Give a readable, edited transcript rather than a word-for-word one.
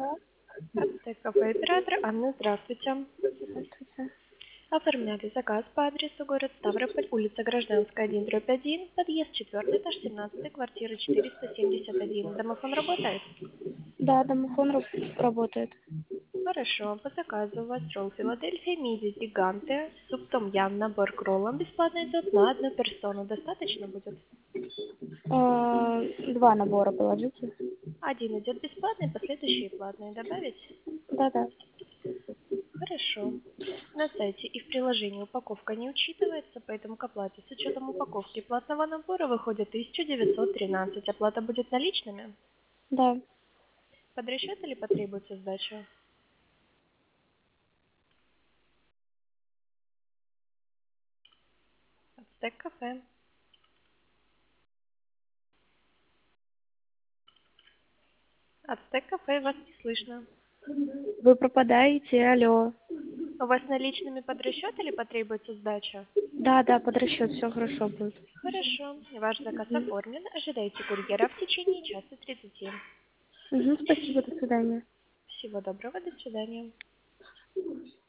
Ацтек кафе оператор Анна, здравствуйте. Здравствуйте. Оформляли заказ по адресу город Ставрополь, улица Гражданская, 1/1, подъезд 4, этаж 17, квартира 471. Домофон работает? Да, домофон работает. Хорошо, по заказу у вас ролл Филадельфия, миди, гиганты, суп том-ям, набор к роллам бесплатно идет на одну персону. Достаточно будет? Два набора положите. Один идет бесплатный, последующие платные. Добавить? Да-да. Хорошо. На сайте и в приложении упаковка не учитывается, поэтому к оплате с учетом упаковки платного набора выходит 1913. Оплата будет наличными? Да. Под расчет или потребуется сдача? Ацтек кафе. Ацтек кафе, вас не слышно. Вы пропадаете, алло. У вас наличными под расчет или потребуется сдача? Да, под расчет все хорошо будет. Хорошо. Ваш заказ оформлен. Ожидайте курьера в течение часа 30. Угу, спасибо, до свидания. Всего доброго, до свидания.